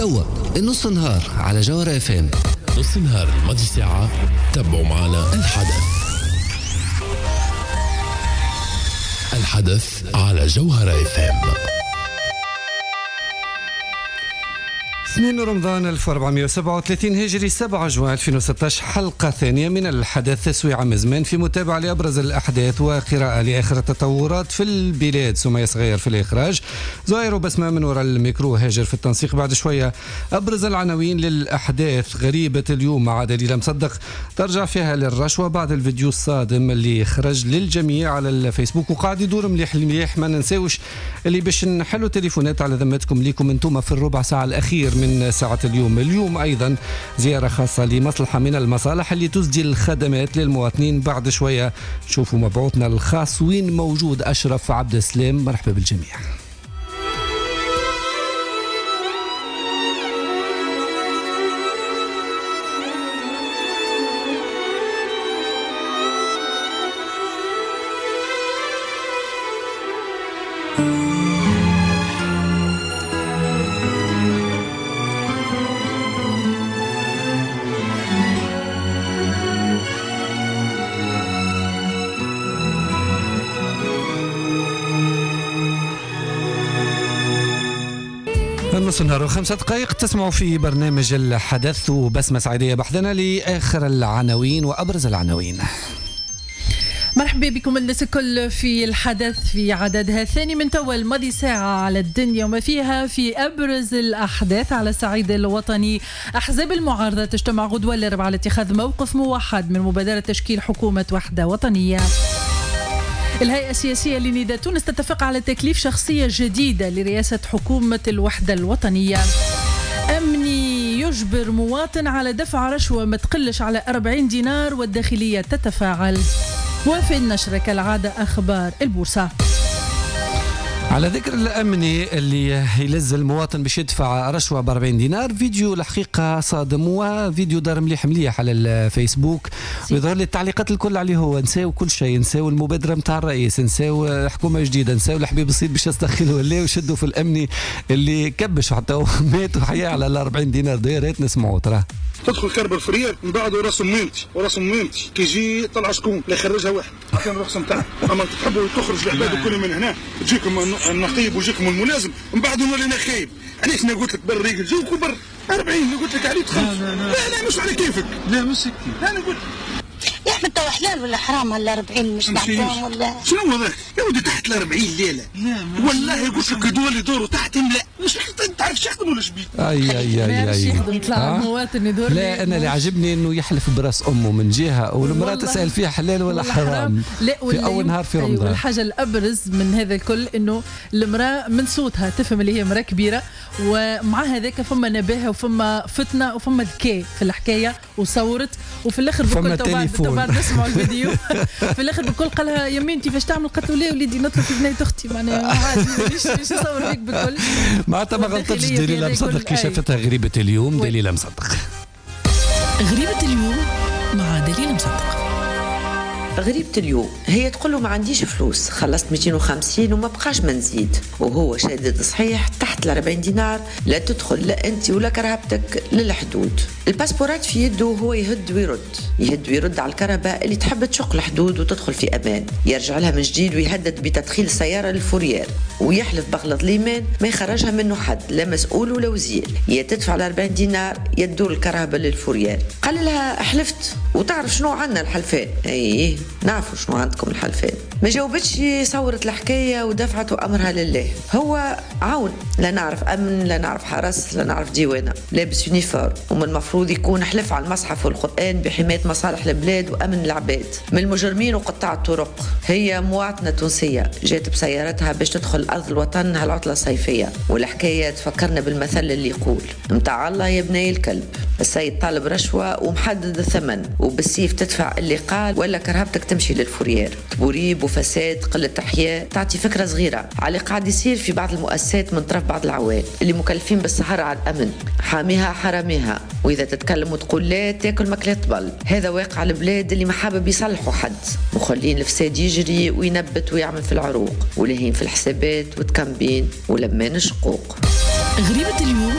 توا النص نهار على جوهرة FM. نص نهار ماضي ساعة تابعوا معنا الحدث على جوهرة FM. 2 رمضان 1437 هجري 7 جوان 2016 حلقة ثانية من الحدث تسوية عام زمان في متابعة لأبرز الأحداث وقراءة لآخر التطورات في البلاد. سمية صغير في الإخراج، زهير وبسمة من وراء الميكرو، هاجر في التنسيق. بعد شوية أبرز العناوين للأحداث. غريبة اليوم مع دليل مصدق ترجع فيها للرشوة بعد الفيديو الصادم اللي خرج للجميع على الفيسبوك وقاعد يدور مليح. ما ننساوش اللي باش نحلوا تليفونات على ذمتكم ليكم انتم في الربع ساعة الأخير من ساعة اليوم أيضا زيارة خاصة لمصلحة من المصالح اللي تسجل الخدمات للمواطنين. بعد شوية نشوفوا مبعوثنا الخاص وين موجود أشرف عبد السلام. مرحبا بالجميع. نص النهار و5 دقائق تسمعوا في برنامج الحدث وبسمة سعيدية بحثنا لآخر العناوين وأبرز العناوين. مرحبا بكم الناس الكل في الحدث في عددها الثاني من توا الماضي ساعة على الدنيا وما فيها. في أبرز الأحداث على الصعيد الوطني، أحزاب المعارضة تجتمع غدوة الأربعاء لاتخاذ موقف موحد من مبادرة تشكيل حكومة وحدة وطنية. الهيئة السياسية لنداء تونس تتفق على تكليف شخصية جديدة لرئاسة حكومة الوحدة الوطنية. أمني يجبر مواطن على دفع رشوة ما تقلش على 40 دينار والداخلية تتفاعل. وفي النشرة كالعادة أخبار البورصة. على ذكر الأمني اللي يلز المواطن باش يدفع رشوة ب40 دينار، فيديو الحقيقة صادم وفيديو دار مليح على الفيسبوك، ويظهر لي التعليقات الكل عليه هو نساو كل شيء، نساو المبادرة متاع الرئيس، نساو حكومة جديدة، نساو الحبيب الصيد باش يستخلوا ولا وشدوا في الأمني اللي كبش حتى هو مات وحياه على 40 دينار. يا ريت نسمعوا. ترى تدخل كرب الفرير من بعد وراسم ميمتي كي يجي طلع شكون اللي يخرجها واحد عطينا الرخصه نتاعها. اما تحبوا تخرج العباد كل من هنا تجيكم النقيب ويجيكم الملازم من بعد نولينا خايب. علاش انا قلت لك برا جيوكم برا 40 اللي قلت لك عليه تخلص. لا مش على كيفك. لا مش كيف. انا قلت يا احمد توا حلال ولا حرام هال 40 مش نعطيهم ولا شنو هذاك يا ودي تحت 40 ليله. والله قلت لك يدور يدوروا تحت لا مش تعرف شو يخدموا ولا شبيه. اي يخدم طلع مواطن يدور. لا انا اللي عجبني انه يحلف براس امه من جهه والمراه تسال فيها حلال ولا حرام في اول نهار في رمضان. والحاجه الابرز من هذا الكل انه المراه من صوتها تفهم اللي هي مراه كبيره، ومع هذاك فما نباهه وفما فتنه وفما ذكاء في الحكايه وصورت. وفي الاخر بكل بعد نسمعوا الفيديو في الاخر بكل قالها يمين انت فاش تعمل قالت له ليه وليدي نطلب في بنية اختي. معناها عادي مش نصور فيك بكل معناتها ما غلطتش. دليل مصدق كي شافتها غريبة اليوم. دليل مصدق غريبة اليوم مع دليل مصدق. غريبة اليوم هي تقول له ما عنديش فلوس، خلصت 250 وما بقاش ما نزيد، وهو شادد صحيح تحت 40 دينار لا تدخل لا انت ولا كرهبتك للحدود. الباسبورات في يده وهو يهد ويرد على الكرهبة اللي تحب تشق الحدود وتدخل في امان. يرجع لها من جديد ويهدد بتدخيل السيارة للفوريير ويحلف بغلط الإيمان ما يخرجها منه حد، لا مسؤول ولا وزير. يا تدفع 40 دينار يا تدور الكرهبة للفوريير. قال لها حلفت وتعرف شنو عنا الحلفان. ايه نعرفوا شنو عندكم الحلفان. ما جاوبتش، صورت الحكاية ودفعت أمرها لله. هو عون، لا نعرف أمن لا نعرف حرس لا نعرف ديوانة، لابس يونيفورم ومن المفروض يكون حلف على المصحف والقرآن بحماية مصالح البلاد وأمن العباد من المجرمين وقطاع الطرق. هي مواطنة تونسية جات بسيارتها باش تدخل أرض الوطن هالعطلة الصيفية، والحكاية تفكرنا بالمثل اللي يقول متاع الله يا بني الكلب. السيد طالب رشوة ومحدد الثمن وبالسيف تدفع اللي قال ولا كرهبتك تمشي للفوريير. تبوريب وفساد قلة أحياء. تعطي فكرة صغيرة على قاعد يصير في بعض المؤسسات من طرف بعض العوام اللي مكلفين بالسهر على الأمن، حاميها حراميها، وإذا تتكلم وتقول لا تاكل ماكلات طبل. هذا واقع البلاد اللي ما حابب يصلحوا حد، مخلين الفساد يجري وينبت ويعمل في العروق، ولهين في الحسابات وتكمبين ولمان الشقوق. غريبة اليوم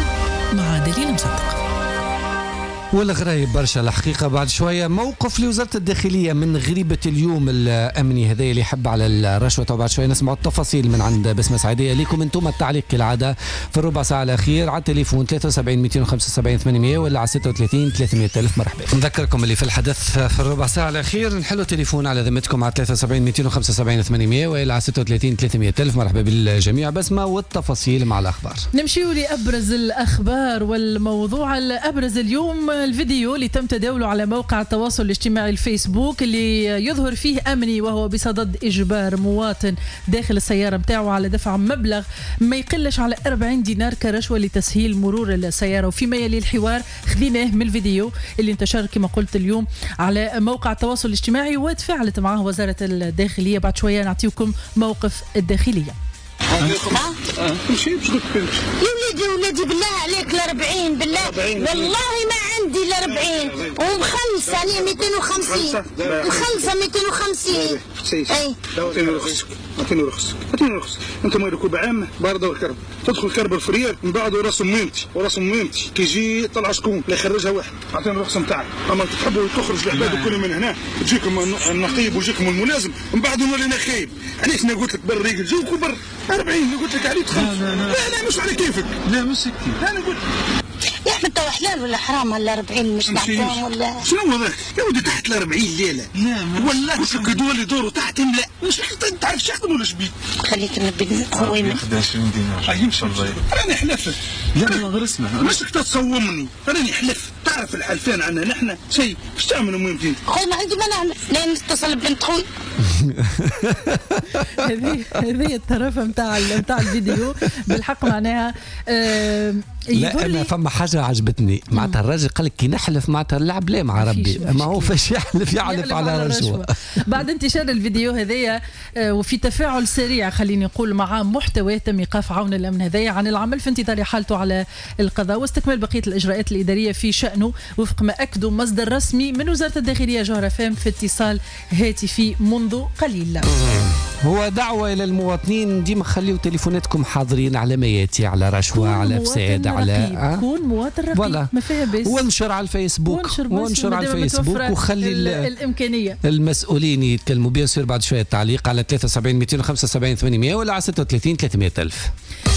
مع دليل مصدق. والغرايب برشا الحقيقة. بعد شوية موقف لوزارة الداخلية من غريبة اليوم الأمني هذا اللي يحب على الرشوة، وبعد شوية نسمع التفاصيل من عند بسمة سعيدية. ليكم انتم التعليق كالعادة في الربع ساعة الأخير على التليفون 73 275 800 ولا على 36 300 ألف. مرحبا. نذكركم اللي في الحدث في الربع ساعة الأخير نحلوا تليفون على ذمتكم على 73 275 800 ولا على 36 300 ألف. مرحبا بالجميع. بسمة والتفاصيل مع الأخبار. نمشيوا لأبرز الأخبار والموضوع الأبرز اليوم الفيديو اللي تم تداوله على موقع التواصل الاجتماعي الفيسبوك اللي يظهر فيه أمني وهو بصدد إجبار مواطن داخل السيارة متاعه على دفع مبلغ ما يقلش على 40 دينار كرشوة لتسهيل مرور السيارة. وفيما يلي الحوار خذيناه من الفيديو اللي انتشر كما قلت اليوم على موقع التواصل الاجتماعي وتفاعلت معه وزارة الداخلية. بعد شوية نعطيكم موقف الداخلية. تمشي باش قلت تمشي يا ولادي بالله عليك ل 40 بالله والله ما عندي ل 40 ومخلصه انا 250 مخلصه 250. اي اعطيني رخصك انت ما ركوب عام بارده والكرب تدخل كرب الفرير من بعد وراس ميمتي كي يجي طلع شكون لا يخرجها واحد. اعطيني الرخصه نتاعك. اما تحبوا تخرج العباد كل من هنا تجيكم النقيب ويجيكم الملازم من بعد نولي انا خايب. علاش انا قلت لك برا جيوكم برا 40 اللي قلت لك عليه تخلص. لا مش على كيفك. لا مش كيف. انا قلت يا احمد تو حلال ولا حرام ولا 40 مش نعطيهم ولا شنو هذاك يا ودي تحت ال 40 ليله. لا والله مش دول يدوروا تحت لا مش تعرف شو يخدموا ولا شبيك. خليك نبي هو ياخذ 20 دينار. يمشي راني حلفت. لا غير اسمع ماشك تتصومني راني حلفت. تعرف الحلفان عنا نحن شيء ايش تعملوا مهمتين. خويا ما عندي ما نعمل لا نتصل ببنت خوي. هذه الطرفه نتاع الفيديو بالحق معناها لا انا فما حاجه عجبتني معناتها الراجل قال لك كي نحلف معناتها اللعب لا مع ربي ما هو فاش يحلف على رشوه. بعد انتشار الفيديو هذايا وفي تفاعل سريع خليني نقول مع محتوى تم ايقاف عون الامن هذايا عن العمل في انتظار حالته على القضاء واستكمال بقيه الاجراءات الاداريه في شانه وفق ما اكدوا مصدر رسمي من وزاره الداخليه جوهر فام في اتصال هاتفي منذ قليل. هو دعوة إلى المواطنين ديما خليوا تليفوناتكم حاضرين على ما ياتي على رشوة على فساد على كون مواطن رقيب ما فيها بس وانشر على الفيسبوك وخلي الإمكانية المسؤولين يتكلموا بها. يصير بعد شوية تعليق على 73 275 800 ولا على 36 300 ألف.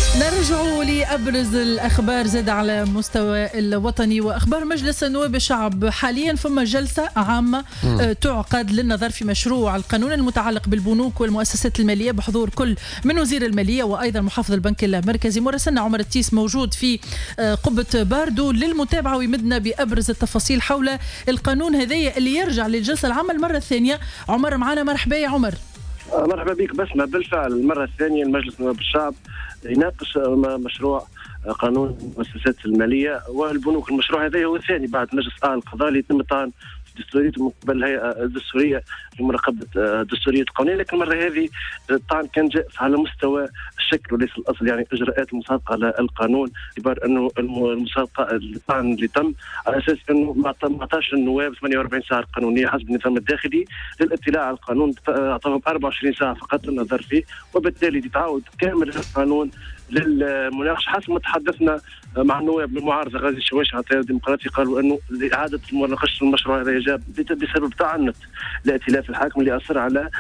نرجع لأبرز الأخبار زاد على مستوى الوطني وأخبار مجلس النواب الشعب. حاليا فما جلسة عامة تعقد للنظر في مشروع القانون المتعلق بالبنوك والمؤسسات المالية بحضور كل من وزير المالية وأيضا محافظ البنك المركزي. مراسلنا عمر التيس موجود في قبة باردو للمتابعة ويمدنا بأبرز التفاصيل حول القانون هذايا اللي يرجع للجلسة العامة المرة الثانية. عمر معنا. مرحبا يا عمر. مرحبا بك. بسمة بالفعل المرة الثانية المجلس نواب الشعب يناقش مشروع قانون المؤسسات المالية والبنوك. المشروع هذا هو الثاني بعد مجلس القضاء اللي تم طعن دستورية من قبل الهيئة الدستورية لمراقبة دستورية القانون، لكن المرة هذه الطعن كان جائز على مستوى الشكل وليس الأصل، يعني إجراءات المسابقة على القانون باعتبار أنه المسابقة الطعن اللي تم على أساس أنه ما عطاش النواب 48 ساعة قانونية حسب النظام الداخلي للاطلاع على القانون، أعطاهم 24 ساعة فقط للنظر فيه، وبالتالي تعاود كامل القانون للمناقشه. حسب ما تحدثنا مع النواب بالمعارضه غازي الشواش على التيار الديمقراطي قالوا انه اعاده مناقشه المشروع هذا جاء بسبب تعنت الائتلاف الحاكم اللي اصر على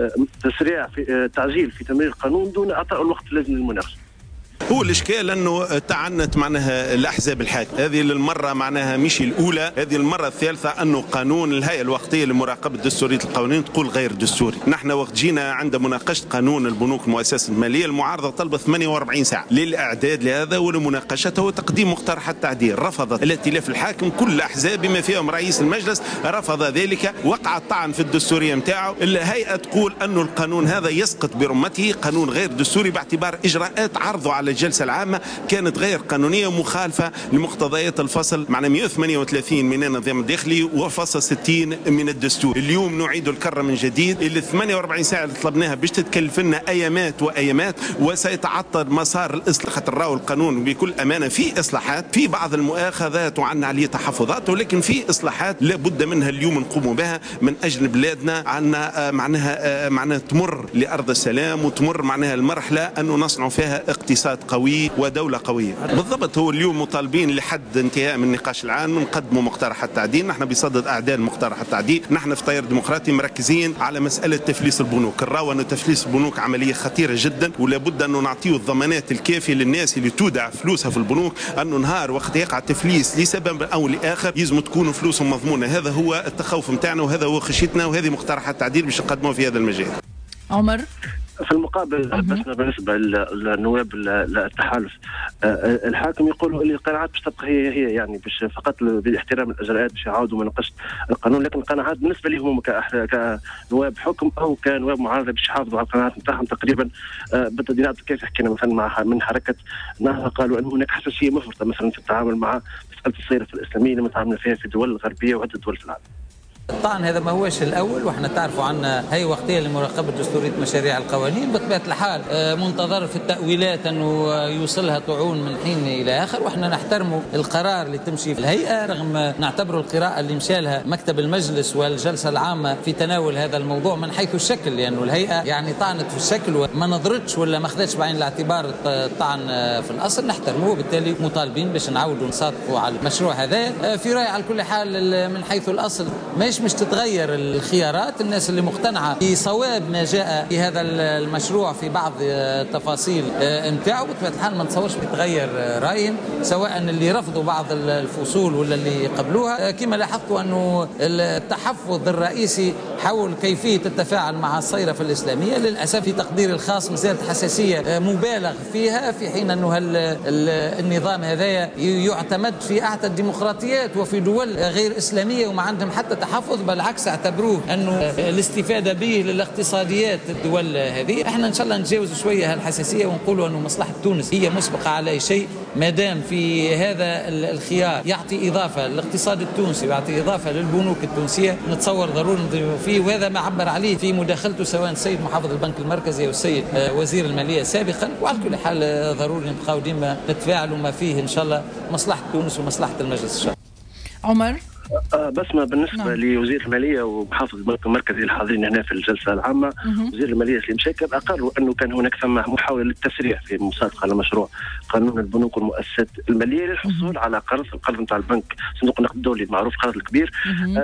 تسريع في تعجيل في تمرير القانون دون اعطاء الوقت اللازم للمناقشه. هو الاشكال انه تعنت معناها الاحزاب الحاكمه، هذه للمره معناها مش الاولى، هذه المره الثالثه انه قانون الهيئه الوقتيه لمراقبه دستوريه القوانين تقول غير دستوري. نحن وقت جينا عند مناقشه قانون البنوك المؤسسات الماليه المعارضه طلبت 48 ساعه للاعداد لهذا ولمناقشته وتقديم مقترحات تعديل، رفضت الائتلاف الحاكم كل الاحزاب بما فيهم رئيس المجلس رفض ذلك، وقع الطعن في الدستوريه نتاعو. الهيئه تقول انه القانون هذا يسقط برمته، قانون غير دستوري باعتبار اجراءات عرضه على الجلسة العامة كانت غير قانونية مخالفة لمقتضيات الفصل معنى 138 من النظام الداخلي وفصل 60 من الدستور. اليوم نعيد الكرة من جديد، اللي 48 ساعة اللي طلبناها باش تتكلف لنا أيامات وأيامات وسيتعطل مسار الإصلاح. خاطر راهو القانون بكل أمانة في إصلاحات، في بعض المؤاخذات وعندنا عليه تحفظات، ولكن في إصلاحات لابد منها اليوم نقوم بها من أجل بلادنا. عندنا معناها تمر لأرض السلام وتمر معناها المرحلة أنه نصنع فيها اقتصاد قوي ودولة قوية. بالضبط، هو اليوم مطالبين لحد انتهاء من النقاش العام نقدموا مقترح التعديل. نحن بصدد أعداد مقترح التعديل. نحن في تيار ديمقراطي مركزين على مسألة تفليس البنوك. نراو أن تفليس البنوك عملية خطيرة جدا، ولا بد أنه نعطيه الضمانات الكافية للناس اللي تودع فلوسها في البنوك، أنه نهار وقت يقع تفليس لسبب أو لآخر يلزم تكون فلوسهم مضمونة. هذا هو التخوف متاعنا وهذا هو خشيتنا، وهذه مقترح التعديل باش نقدموه في هذا المجال. عمر، في المقابل بس بالنسبه للنواب التحالف، الحاكم يقولوا اللي القناعات باش تبقى هي يعني باش فقط باحترام الاجراءات باش يعاودوا مناقشه القانون، لكن القناعات بالنسبه لهم كنواب حكم او كنواب معارضه باش يحافظوا على القناعات نتاعهم تقريبا بالتدينات. كيف حكينا مثلا من حركه نهضه قالوا ان هناك حساسيه مفرطه مثلا في التعامل مع مساله الصيرفه الاسلاميه اللي متعامله فيها في الدول الغربيه وعده دول في العالم. طبعا هذا ما هوش الاول، واحنا تعرفوا عنا هي وقتيه لمراقبه دستوريه مشاريع القوانين. بطبيعه الحال منتظر في التاويلات انه يوصلها طعون من حين الى اخر، واحنا نحترموا القرار اللي تمشي في الهيئه، رغم نعتبروا القراءه اللي مشى لها مكتب المجلس والجلسه العامه في تناول هذا الموضوع من حيث الشكل، لانه الهيئه يعني طعنت في الشكل وما نظرتش ولا ما اخذتش بعين الاعتبار الطعن في الاصل. نحترموه، وبالتالي مطالبين باش نعاودوا نصادقوا على المشروع هذا. في رايي على كل حال من حيث الاصل مش تتغير الخيارات. الناس اللي مقتنعة بصواب ما جاء في هذا المشروع في بعض التفاصيل نتاعو بطبيعة الحال ما نتصورش بيتغير رايهم، سواء اللي رفضوا بعض الفصول ولا اللي قبلوها. كما لاحظتوا أنه التحفظ الرئيسي حول كيفية التفاعل مع الصيرفة الإسلامية للأسف في تقدير الخاص مسألة حساسية مبالغ فيها، في حين أنه النظام هذا يعتمد في أعتى الديمقراطيات وفي دول غير إسلامية وما عندهم حتى تحفظ، بالعكس اعتبروه انه الاستفاده به للاقتصاديات الدول هذه. احنا ان شاء الله نتجاوز شويه هالحساسيه ونقولوا انه مصلحه تونس هي مسبقه على اي شيء، ما دام في هذا الخيار يعطي اضافه للاقتصاد التونسي ويعطي اضافه للبنوك التونسيه، نتصور ضروري نضيف فيه. وهذا ما عبر عليه في مداخلته سواء السيد محافظ البنك المركزي او السيد وزير الماليه سابقا. وعلى كل حال ضروري نبقاو ديما نتفاعلوا ما فيه ان شاء الله مصلحه تونس ومصلحه المجلس الشعبي. عمر، بس ما بالنسبه لوزير الماليه ومحافظ البنك المركزي الحاضرين هنا في الجلسه العامه، وزير الماليه سليم شاكر اقروا انه كان هناك ثم محاوله للتسريع في المصادقه على مشروع قانون البنوك والمؤسسات الماليه للحصول على القرض نتاع البنك صندوق النقد الدولي المعروف القرض الكبير.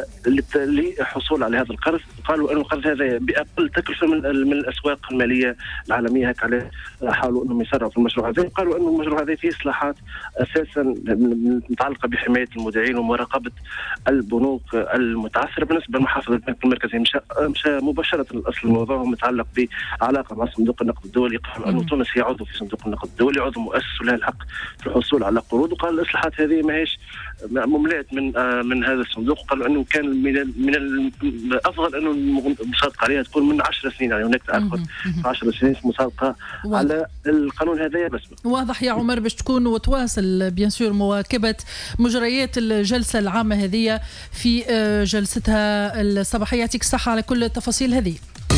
للحصول على هذا القرض قالوا انه القرض هذا باقل تكلفه من الاسواق الماليه العالميه، هيك عليه حاولوا انهم يسرعوا في المشروع هذا. قالوا انه المشروع هذا فيه اصلاحات اساسا متعلقه بحمايه المودعين ومراقبه البنوك المتعثره. بالنسبه لمحافظ البنك المركزي مشى مباشره الاصل الموضوع متعلق بعلاقه مع صندوق النقد الدولي. قالوا انه تونس هي عضو في صندوق النقد الدولي، عضو مؤسس ولها الحق في الحصول على قروض. وقال الاصلاحات هذه ماهيش مملئه من هذا الصندوق. قالوا انه كان من الافضل انه المصادقه عليها تكون من 10 سنين، يعني هناك تاخذ 10 سنين في مصادقه على القانون هذا. بس واضح يا عمر باش تكون وتواصل بيان سور مواكبه مجريات الجلسه العامه هذه في جلستها الصباحيه. يعطيك الصحه على كل التفاصيل هذه.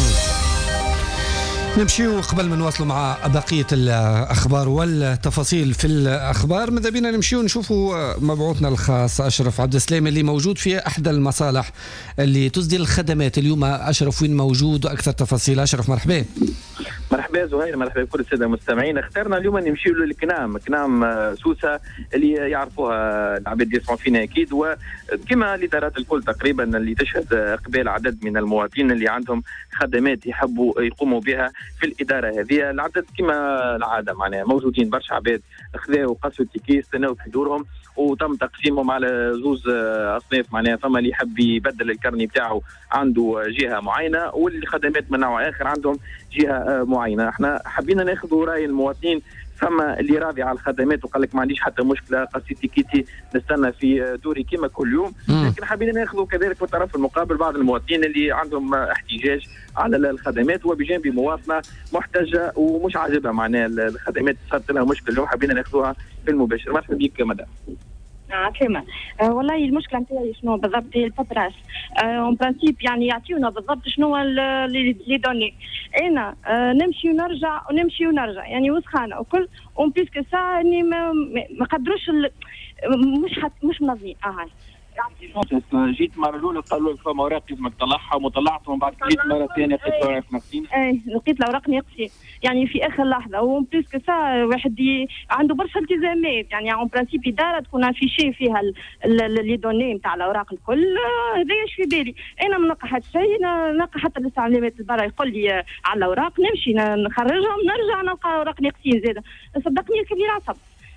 نمشيو قبل ما نواصلوا مع بقية الأخبار والتفاصيل في الأخبار. ماذا بينا نمشيو نشوفوا مبعوثنا الخاص أشرف عبد السلام اللي موجود في أحدى المصالح اللي تصدر الخدمات اليوم. أشرف وين موجود وأكثر تفاصيل؟ أشرف مرحبا. مرحبا زهير، مرحبا بكل الساده المستمعين. اخترنا اليوم نمشيو للكنام، كنام سوسه اللي يعرفوها العباد يسمعوا فينا اكيد، وكما الادارات الكل تقريبا اللي تشهد اقبال عدد من المواطنين اللي عندهم خدمات يحبوا يقوموا بها في الاداره هذه. العدد كما العاده معناها موجودين برشا عباد خذاوا قصوا التيكي استناوا في دورهم، وتم تقسيمهم على زوز اصناف. معناها فما اللي يحب يبدل الكرني بتاعه عنده جهه معينه، واللي خدمات من نوع اخر عندهم جهه معينه. احنا حبينا ناخذ راي المواطنين، فما اللي راضي على الخدمات وقال لك ما عنديش حتى مشكله، قصيت تيكيتي نستنى في دوري كما كل يوم. لكن حبينا ناخذ كذلك في الطرف المقابل بعض المواطنين اللي عندهم احتجاج على الخدمات، وبجانب مواطنه محتجه ومش عاجبها معناها الخدمات صارت لها مشكله اليوم، حبينا ناخذوها في المباشر. مرحبا بك مدام. كما والله المشكله نتاعي شنو بالضبط هي الباتراس اون برانسيب، يعني يعطيونا بالضبط شنو لي دوني. انا نمشي ونرجع يعني وسخانه وكل اون بليس كو سا اني ما قدروش مش منظمين. جيت مرة الأولى قالوا لك فما أوراق لازمك تطلعها وطلعتهم، بعد جيت مرة ثانية لقيت الأوراق ناقصين. لقيت الأوراق ناقصين يعني في آخر لحظة، وبليس كسا واحد عنده برشا التزامات، يعني اون برانسيب إدارة تكون افيشي فيها لي دوني نتاع الأوراق الكل. هذايا اش في بالي أنا ما نلقى حتى شيء، نلقى حتى الاستعلامات البرا يقول لي على الأوراق، نمشي نخرجهم نرجع نلقى أوراق ناقصين زادة. صدقني الكبير عصب.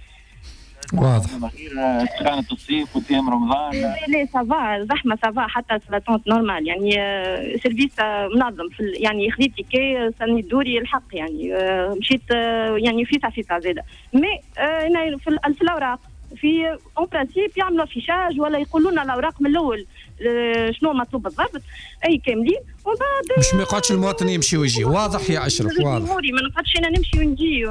واضح. كانت الصيف وتيام رمضان. لا سافا زحمه سافا حتى الفلاتونت نورمال يعني سيرفيس منظم يعني خذيت تيكي سني دوري الحق يعني مشيت يعني في ساعه زاده. مي انا في الاوراق في اون برانسيب يعملوا فيشاج ولا يقولوا لنا الاوراق من الاول شنو مطلوب بالضبط اي كاملين، وبعد مش ما يقعدش المواطن يمشي ويجي. واضح يا اشرف، واضح. ما نقعدش انا نمشي ونجي.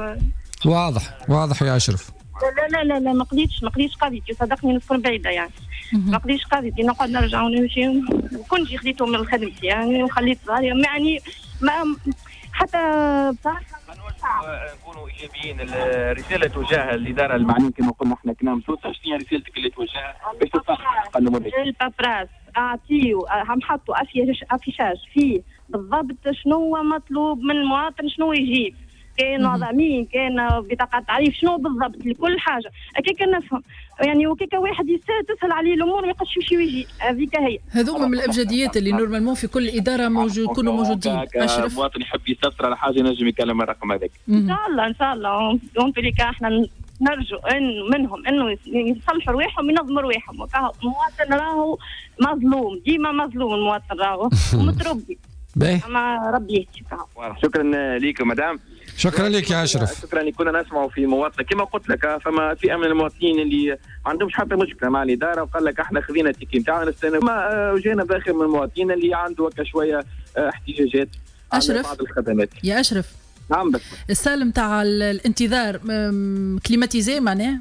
واضح يا اشرف. لا ما قضيتش قضيتي، صدقني نكون بعيده يعني. ما قضيتش قضيتي، نقعد نرجع ونمشي. كنت جي خديته من خدمتي يعني وخليت يعني ما حتى بصراحه نكونوا ايجابيين. الرساله توجه الاداره المعنيه كما قلنا احنا كنا مسوسه. شنو هي رسالتك اللي توجهها باش تصحح القانون؟ البابراس اعطيو هم حطوا افيشاج فيه بالضبط شنو مطلوب من المواطن، شنو يجيب، كاين ضمين، كاين بطاقه تعريف، شنو بالضبط لكل حاجه هكاك نفهم يعني. وكيك واحد تسهل عليه الامور ما يقدش يمشي ويجي. هذيك هي هذوما من الابجديات اللي نورمالمون في كل اداره يكونوا موجودين. اشرف مواطن يحب يستفسر على حاجه ينجم يكلم الرقم هذاك. ان شاء الله اون احنا نرجو منهم انه يصلحوا رواحهم ينظموا رواحهم. المواطن راهو مظلوم، ديما مظلوم المواطن راهو ومتربي. اما ربي يهديك. شكرا ليك مدام. شكرا لك يا اشرف. شكرا. كنا نسمعوا في مواطنه كما قلت لك، فما فئه من المواطنين اللي ما عندهمش حتى مشكله مع الاداره وقال لك احنا خذينا التيكي نتاعنا نستنى. ما جينا باخر من المواطنين اللي عنده هكا شويه احتجاجات على بعض الخدمات. يا اشرف نعم بس السالم تاع الانتظار كليماتيزي معناه؟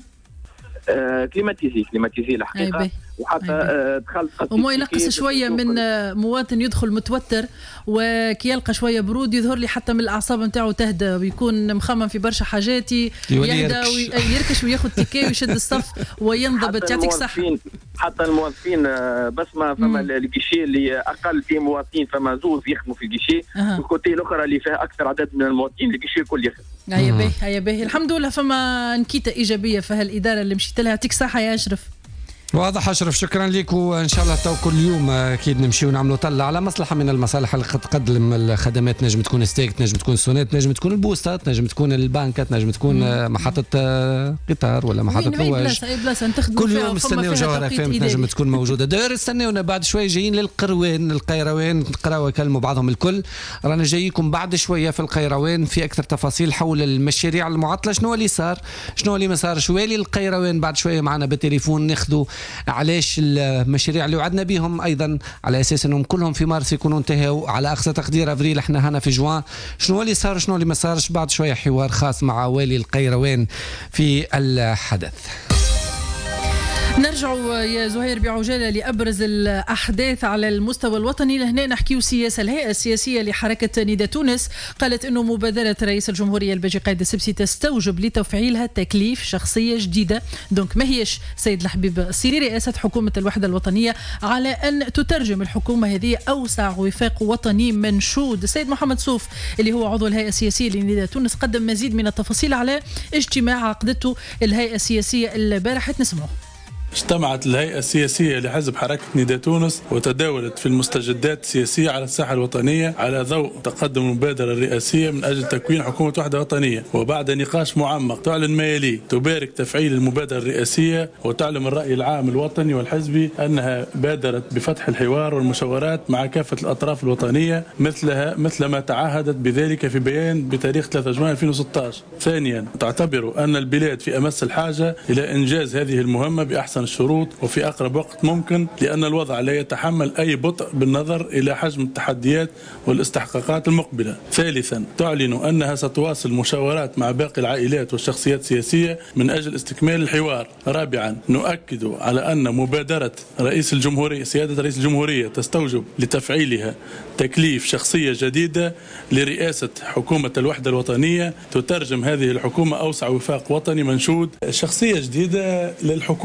كليماتيزي الحقيقه. وحتى دخلت وما ينقص شويه من مواطن يدخل متوتر وكي يلقى شويه برود يظهر لي حتى من الاعصاب نتاعو تهدى ويكون مخمم في برشا حاجات يهدى ويركش وياخذ تيكي ويشد الصف وينضبط. يعطيك الصحه. حتى الموظفين بس ما فما الجيشي اللي اقل فيه موظفين، فما زوز يخدموا في الجيشي والكوتي الاخرى اللي فيها اكثر عدد من الموظفين الجيشي الكل يخدم. هيا باهي الحمد لله فما نكيته ايجابيه في هالاداره اللي مشيت لها. يعطيك الصحه يا اشرف. واضح اشرف، شكرا لك. وان شاء الله تو كل يوم اكيد نمشيو نعملوا طلة على مصلحه من المصالح اللي تقدم الخدمات. نجم تكون ستيك، نجم تكون سونات، نجم تكون البوستات، نجم تكون البانكات، نجم تكون محطه قطار ولا محطه رواج. كل يوم نستناو جوهر FM نجم تكون موجوده. داير استناونا بعد شويه جايين القيروان نقراو يكلموا بعضهم الكل. رانا جايكم بعد شويه في القيروان في اكثر تفاصيل حول المشاريع المعطله. شنو اللي صار، شنو اللي ما صار، شو اللي القيروان. بعد شويه معنا بالتليفون ناخذوا علاش المشاريع اللي وعدنا بهم ايضا على اساس انهم كلهم في مارس يكونوا انتهوا على اقصى تقدير افريل. احنا هنا في جوان. شنو اللي صار شنو اللي ما صارش. بعد شويه حوار خاص مع والي القيروان في الحدث. نرجع يا زهير بعجالة لأبرز الأحداث على المستوى الوطني. لهنا نحكيو سياسة. الهيئة السياسية لحركة نداء تونس قالت أنه مبادرة رئيس الجمهورية الباجي قايد السبسي تستوجب لتفعيلها تكليف شخصية جديدة. دونك ما هيش سيد الحبيب السيري رئاسة حكومة الوحدة الوطنية على أن تترجم الحكومة هذه أوسع وفاق وطني منشود. السيد محمد صوف اللي هو عضو الهيئة السياسية لنداء تونس قدم مزيد من التفاصيل على اجتماع عقدته الهيئة السياسية البارحة. نسمعه. اجتمعت الهيئة السياسية لحزب حركة نداء تونس وتداولت في المستجدات السياسية على الساحة الوطنية على ضوء تقدم المبادرة الرئاسية من أجل تكوين حكومة وحدة وطنية. وبعد نقاش معمق تعلن ما يلي: تبارك تفعيل المبادرة الرئاسية وتعلم الرأي العام الوطني والحزبي أنها بادرت بفتح الحوار والمشاورات مع كافة الأطراف الوطنية مثل ما تعهدت بذلك في بيان بتاريخ 3 جوان 2016. ثانيا، تعتبر أن البلاد في أمس الحاجة إلى إنجاز هذه المهمة بأحسن الشروط وفي أقرب وقت ممكن، لأن الوضع لا يتحمل أي بطء بالنظر إلى حجم التحديات والاستحقاقات المقبلة. ثالثا، تعلن أنها ستواصل مشاورات مع باقي العائلات والشخصيات السياسية من أجل استكمال الحوار. رابعا، نؤكد على أن مبادرة رئيس الجمهورية سيادة رئيس الجمهورية تستوجب لتفعيلها تكليف شخصية جديدة لرئاسة حكومة الوحدة الوطنية تترجم هذه الحكومة أوسع وفاق وطني منشود. شخصية جديدة للحكومة الجديدة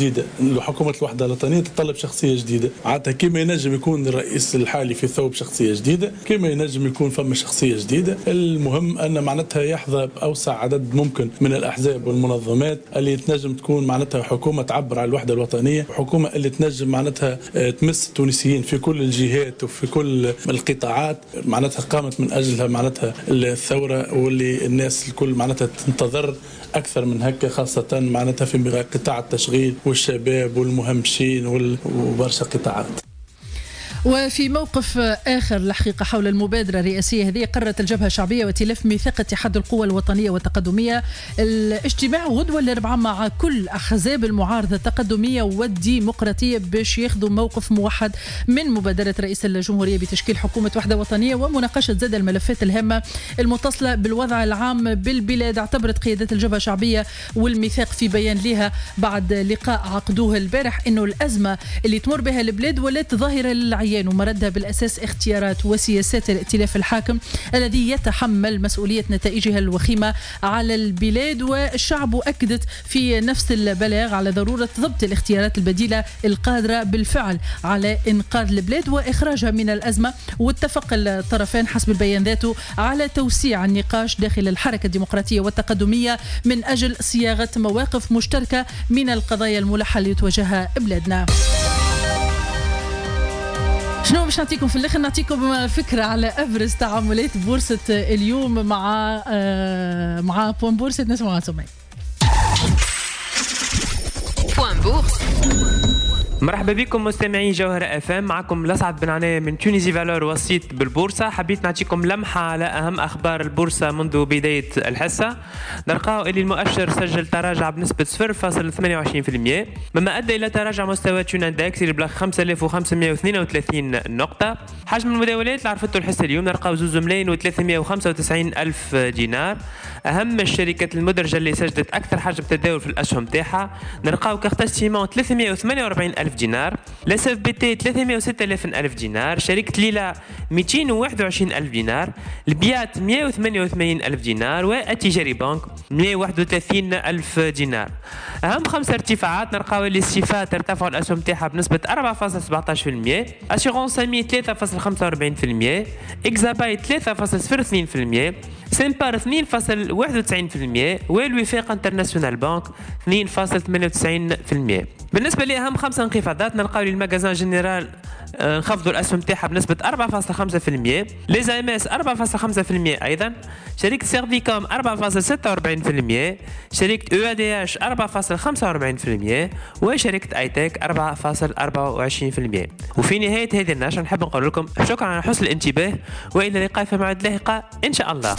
جديده، حكومه الوحده الوطنيه تتطلب شخصيه جديده، معناتها كما ينجم يكون الرئيس الحالي في ثوب شخصيه جديده، كما ينجم يكون فما شخصيه جديده. المهم ان معناتها يحظى باوسع عدد ممكن من الاحزاب والمنظمات اللي تنجم تكون معناتها حكومه تعبر على الوحده الوطنيه، حكومه اللي تنجم معناتها تمس التونسيين في كل الجهات وفي كل القطاعات، معناتها قامت من اجلها معناتها الثوره واللي الناس الكل معناتها تنتظر اكثر من هكا، خاصه معناتها في قطاع التشغيل والشباب والمهمشين وبرشا قطاعات. وفي موقف آخر الحقيقة حول المبادرة الرئاسية هذه، قررت الجبهة الشعبية وائتلاف ميثاق اتحاد القوى الوطنية والتقدمية الاجتماع غدوة الأربعاء مع كل أحزاب المعارضة التقدمية والديمقراطية باش ياخذوا موقف موحد من مبادرة رئيس الجمهورية بتشكيل حكومة وحدة وطنية ومناقشة زاد الملفات الهامة المتصلة بالوضع العام بالبلاد. اعتبرت قيادات الجبهة الشعبية والميثاق في بيان لها بعد لقاء عقدوه البارح إنه الأزمة اللي تمر بها البلاد ولات ظاهرة للعيان ومردها بالأساس اختيارات وسياسات الائتلاف الحاكم الذي يتحمل مسؤولية نتائجها الوخيمة على البلاد. والشعب أكدت في نفس البلاغ على ضرورة ضبط الاختيارات البديلة القادرة بالفعل على إنقاذ البلاد وإخراجها من الأزمة. واتفق الطرفين حسب البيان ذاته على توسيع النقاش داخل الحركة الديمقراطية والتقدمية من أجل صياغة مواقف مشتركة من القضايا الملحة اللي تواجهها بلادنا. شنو باش نعطيكم في الاخر؟ نعطيكم فكره على ابرز تعاملات بورصه اليوم مع بوان بورصه. نسمعوا سمعي بوان بورصه. مرحبا بكم مستمعين جوهرة اف ام، معكم لسعد بن عناية من تونيزي فالور وسيط بالبورصة. حبيت نعطيكم لمحة على أهم أخبار البورصة منذ بداية الحصة. نلقاو اللي المؤشر سجل تراجع بنسبة 0.28% مما أدى إلى تراجع مستوى تون اندكس اللي بلغ 5532 نقطة. حجم المداولات اللي عرفته الحصة اليوم نلقاو 2,395,000 دينار. أهم الشركات المدرجة اللي سجلت أكثر حجم تداول في الأسهم تاعها نلقاو كارتاج سيمون 348,000 دينار، لاسف بي تي 306,000 دينار، شركة ليلا 221,000 دينار، البيات 188,000 دينار، والتجاري بنك 131,000 دينار. أهم 5 ارتفاعات نلقاو اللي الصفات ارتفعوا الأسهم تاعها بنسبة 4.17%، أسيغونس سامي 3.45%، إكزابايت 3.02%، سيمبار 2.91%، والوفاق انترناسيونال بنك 2.98%. بالنسبة لأهم 5 انخفاضات نلقاو الماغازان جنرال انخفضوا الأسهم تاعها بنسبة 4.5%، ليزا ام اس 4.5% أيضا، شركة سيرفيكوم 4.46%، شركة او دي اش 4.45%، وشركة اي تك 4.24%. وفي نهاية هذه النشرة نحب نقول لكم شكرا على حسن الانتباه، وإلى اللقاء في موعد لاحقة إن شاء الله.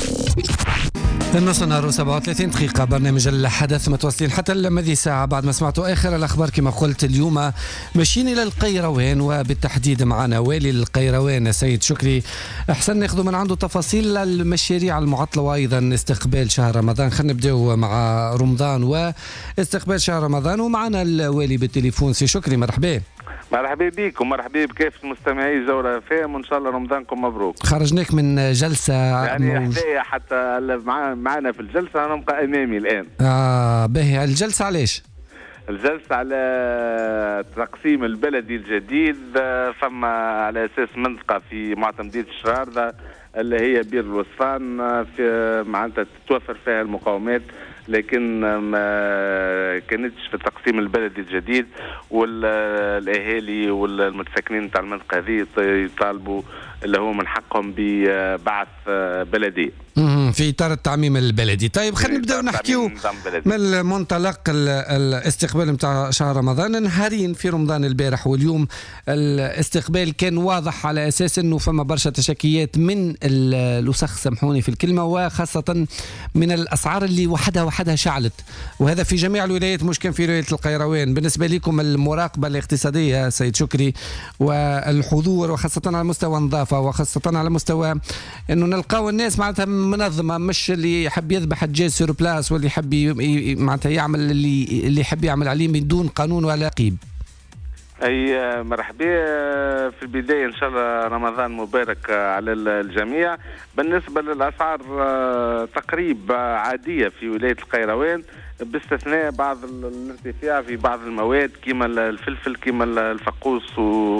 النص نهار 37 دقيقة، برنامج الحدث متواصلين حتى المذي ساعة بعد ما سمعتوا آخر الأخبار. كما قلت اليوم ماشيين إلى القيروان، وبالتحديد معنا والي القيروان سيد شكري. أحسن ناخذ من عنده تفاصيل المشاريع المعطلة وأيضا استقبال شهر رمضان. خلينا نبداو مع رمضان واستقبال شهر رمضان، ومعنا الوالي بالتليفون سي شكري. مرحبا. مرحبا بكم، مرحبا بكافة مستمعي جورة فام، وإن شاء الله رمضانكم مبروك. خرجناك من جلسة يعني حكاية حتى معنا في الجلسة، أنا نبقى أمامي الآن. باهي. الجلسة علاش؟ الجلسة على تقسيم البلدي الجديد، فما على أساس منطقة في معتمدية الشراردة اللي هي بير الوصفان، في معناتها تتوفر فيها المقاومات، لكن ما كانتش في التقسيم البلدي الجديد، والاهالي والمتسكنين تاع المنطقه هذه يطالبوا اللي هو من حقهم ببعث بلدي في اطار التعميم البلدي. طيب خلينا نبداو نحكيو من المنطلق الاستقبال نتاع شهر رمضان. نهارين في رمضان البارح واليوم الاستقبال كان واضح على اساس انه فما برشا تشكيات من الوسخ، سامحوني في الكلمه، وخاصه من الاسعار اللي وحدها شعلت، وهذا في جميع الولايات مش كان في ولايه القيروان. بالنسبه لكم المراقبه الاقتصاديه سيد شكري والحضور، وخاصه على مستوى النظافه، وخاصه على مستوى انه نلقاو الناس معناتها منظمه، مش اللي يحب يذبح الدجاج سور بلاس واللي يحب معناتها يعمل اللي يحب يعمل عليه من دون قانون ولا قيد. اي مرحبا. في البدايه ان شاء الله رمضان مبارك على الجميع. بالنسبه للاسعار تقريب عاديه في ولايه القيروان، باستثناء بعض الارتفاع في بعض المواد كما الفلفل كما الفقوس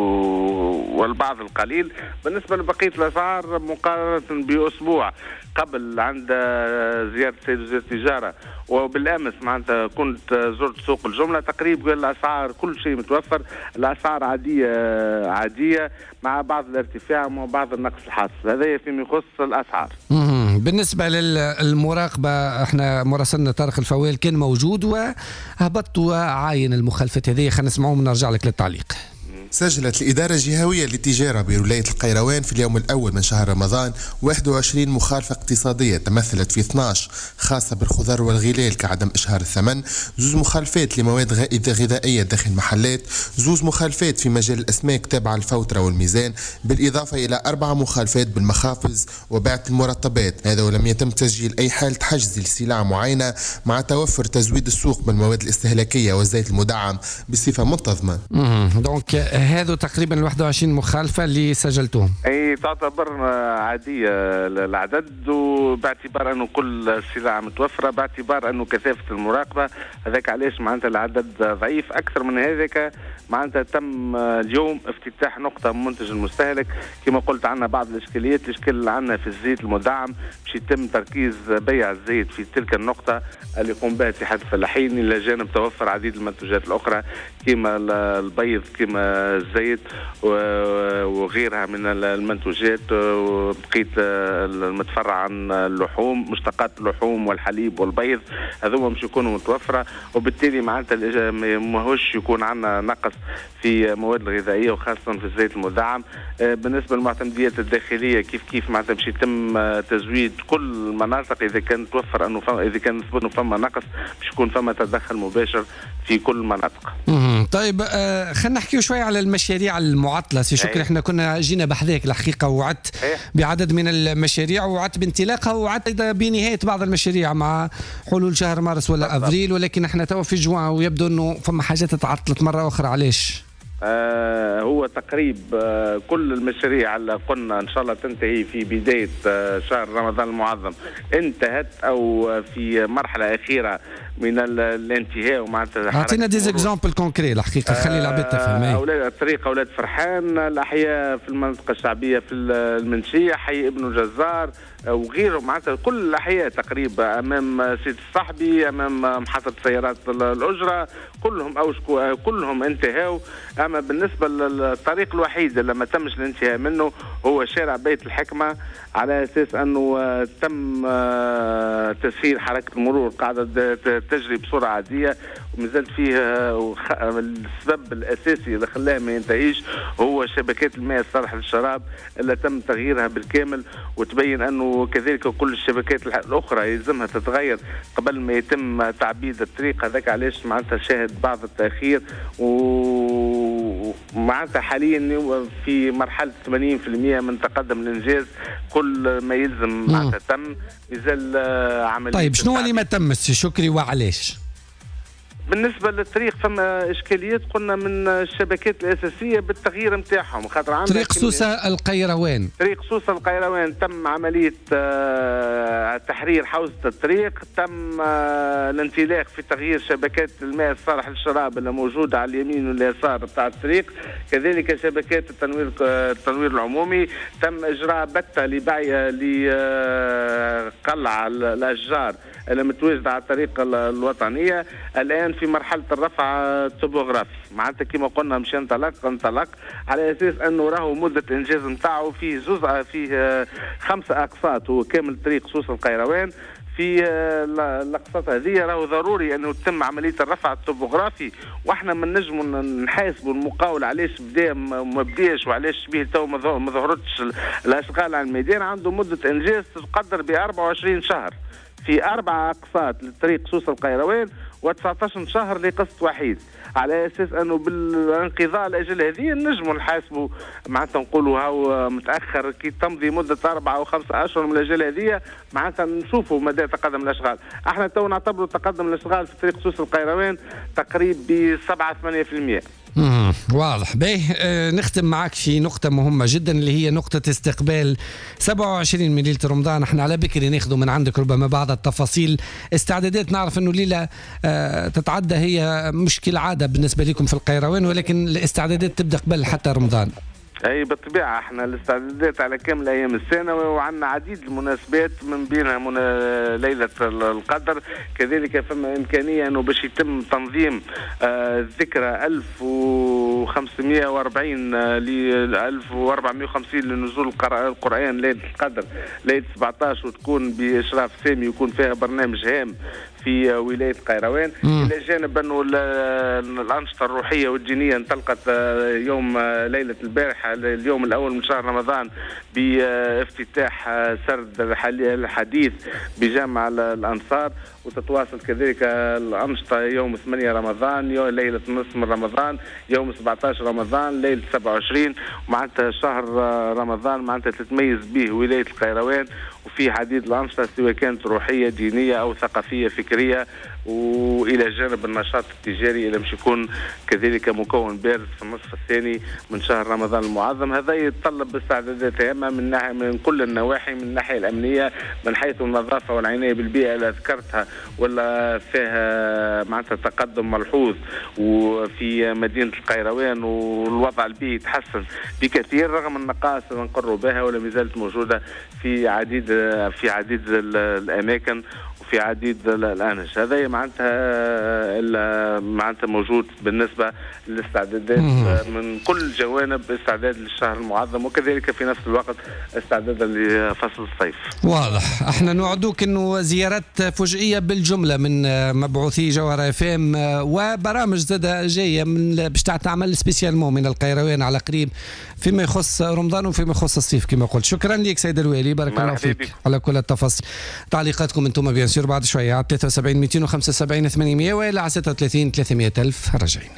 والبعض القليل. بالنسبة لبقية الأسعار مقارنة بأسبوع قبل عند زيارة سيد وزير التجارة وبالأمس معناتها كنت زرت سوق الجملة تقريبا الأسعار كل شيء متوفر، الأسعار عادية مع بعض الارتفاع ومع بعض النقص الحاصل. هذا فيما يخص الأسعار. بالنسبة للمراقبة احنا مراسلنا طارق الفوال كان موجود وهبطت وعاين المخالفات هذه. خلينا نسمعوه ونرجع لك للتعليق. سجلت الإدارة الجهوية للتجارة بولاية القيروان في اليوم الأول من شهر رمضان 21 مخالفة اقتصادية تمثلت في 12 خاصة بالخضار والغلال كعدم إشهار الثمن، 2 مخالفات لمواد غذائية داخل محلات، 2 مخالفات في مجال الأسماك تابعة الفوترة والميزان، بالإضافة إلى 4 مخالفات بالمخافز وبيع المرطبات. هذا ولم يتم تسجيل أي حالة حجز لسلع معينة مع توفر تزويد السوق بالمواد الاستهلاكية والزيت المدعم بصفة منتظمة. دونك هذا تقريبا 21 مخالفة اللي سجلتهم. اي تعتبر عادية العدد، وباعتبار انه كل السلع متوفرة، باعتبار انه كثافة المراقبة هذاك علاش معناتها العدد ضعيف. اكثر من هذاك معناتها تم اليوم افتتاح نقطة منتج المستهلك كما قلت. عنا بعض الاشكاليات، الاشكال اللي عنا في الزيت المدعم باش يتم تركيز بيع الزيت في تلك النقطة اللي يقوم بها اتحاد الفلاحين، الى جانب توفر عديد المنتوجات الاخرى كما البيض كما الزيت وغيرها من المنتوجات وبقيت المتفرع عن اللحوم، مشتقات اللحوم والحليب والبيض هذوما مش يكونوا متوفرة، وبالتالي معناتها ماهوش يكون عندنا نقص في مواد الغذائية وخاصة في الزيت المدعم. بالنسبة للمعتمديات الداخلية كيف معناتها باش يتم تزويد كل المناطق إذا كان توفر أنه إذا كان نثبت أنه فما نقص باش يكون فما تدخل مباشر في كل المناطق. طيب خلينا نحكي شوية على المشاريع المعطلة. سي شكري احنا كنا جينا بحذاك الحقيقة وعدت بعدد من المشاريع وعدت بانطلاقها وعدت بنهاية بعض المشاريع مع حلول شهر مارس ولا أفريل، ولكن احنا توا في جوان ويبدو أنه فما حاجات تعطلت مرة أخرى. علاش؟ هو تقريب كل المشاريع اللي قلنا ان شاء الله تنتهي في بدايه شهر رمضان المعظم انتهت او في مرحله اخيره من الانتهاء. ومعناتها اعطينا دي زيكزامبل كونكري الحقيقه خلي العباد تفهم. اولاد طريق اولاد فرحان، الاحياء في المنطقه الشعبيه في المنشيه، حي ابن جزار وغيره، معناتها كل الاحياء تقريبا امام سيد الصحبي، امام محطه سيارات الاجره، كلهم اوشكوا كلهم انتهوا. اما بالنسبه للطريق الوحيد اللي ما تمش الانتهاء منه هو شارع بيت الحكمه، على اساس انه تم تسهيل حركه المرور قاعده تجري بصوره عاديه ومازالت فيه. السبب الاساسي اللي خلاه ما ينتهيش هو شبكات الماء الصالح للشراب اللي تم تغييرها بالكامل، وتبين انه كذلك كل الشبكات الاخرى يلزمها تتغير قبل ما يتم تعبيد الطريق. هذاك علاش معناتها شاهد بعض التاخير، ومعناتها حاليا في مرحله 80% من تقدم الانجاز. كل ما يلزم معناتها تم، يزال عمليه. طيب شنو اللي ما تمش شكري وعلاش؟ بالنسبه للطريق فما اشكاليات قلنا من الشبكات الاساسيه بالتغيير نتاعهم، خاطر عندنا طريق سوسه القيروان، طريق سوسه القيروان تم عمليه تحرير حوزه الطريق، تم الانطلاق في تغيير شبكات الماء الصالح للشراب اللي موجوده على اليمين واليسار بتاع الطريق، كذلك شبكات التنوير العمومي تم اجراء بته لقلع الاشجار اللي متواجده على الطريق الوطنيه. الان في مرحله الرفع التوبوغرافي، معناتها كما قلنا مش انطلق على اساس انه راهو مده انجاز نتاعو فيه فيه 5 اقساط، هو كامل طريق سوسه القيروان. في الاقساط هذه راهو ضروري انه تتم عمليه الرفع التوبوغرافي، واحنا ما نجموا نحاسبوا المقاول علاش بدا ما بداش وعلاش به تو ما ظهرتش الاشغال على الميدان. عنده مده انجاز تقدر ب 24 شهر في 4 اقساط للطريق سوسه القيروان و19 شهر لقسط وحيد، على اساس انه بالانقضاء الاجل هذه نجموا نحاسبوا معناتها نقولوا هاو متاخر كي تمضي مده 4 أو 5 اشهر من الاجل هذه، معناتها نشوفوا مدى تقدم الاشغال. احنا تو نعتبروا تقدم الاشغال في طريق سوسه القيروان تقريب ب 7-8%. واضح. باهي نختم معك في نقطة مهمة جدا اللي هي نقطة استقبال 27 من ليلة رمضان. احنا على بكري ناخذوا من عندك ربما بعض التفاصيل استعدادات. نعرف انه ليلة تتعدى هي مش كالعادة بالنسبة لكم في القيروان، ولكن الاستعدادات تبدأ قبل حتى رمضان. اي بالطبيعه احنا الاستعدادات على كامل ايام السنه، وعندنا عديد المناسبات من بينها ليله القدر. كذلك فما امكانيه انه باش يتم تنظيم ذكرى 1540 ل 1450 لنزول القران ليله القدر ليله 17، وتكون باشراف سامي ويكون فيها برنامج هام في ولاية قيروان. إلى جانب أنه الأنشطة الروحية والدينية انطلقت يوم ليلة البارحة اليوم الأول من شهر رمضان بافتتاح سرد الحديث بجامع الأنصار، وتتواصل كذلك الأنشطة يوم 8 رمضان يوم ليلة نصف من رمضان يوم 17 رمضان ليلة 27. معناتها شهر رمضان معناتها تتميز به ولاية القيروان، وفي عديد الأنشطة سواء كانت روحية دينية أو ثقافية فكرية، وإلى جانب النشاط التجاري اللي مش يكون كذلك مكون بارز في النصف الثاني من شهر رمضان المعظم. هذا يتطلب استعدادات هامة من كل النواحي، من الناحية الأمنية من حيث النظافة والعناية بالبيئة اللي ذكرتها، ولا فيها معناتها تقدم ملحوظ وفي مدينة القيروان، والوضع البيئي يتحسن بكثير رغم النقائص اللي نقروا بها ولا مازالت موجودة في عديد الأماكن وفي عديد الأنش. هذا معناتها موجود بالنسبة للاستعدادات من كل جوانب، استعداد للشهر المعظم وكذلك في نفس الوقت استعداد لفصل الصيف. واضح. احنا نوعدوك انه زيارات فجئية بالجملة من مبعوثي جوهرة اف ام وبرامج زادة جاية باش تعمل سبيسيال من القيروان على قريب فيما يخص رمضان وفيما يخص الصيف كما قلت. شكرا لك سيد الوالي، بارك الله فيك على كل التفاصيل. تعليقاتكم انتم بيان سور بعد شوية على 73 275 800 وإلى على 36 300 ألف. رجعين.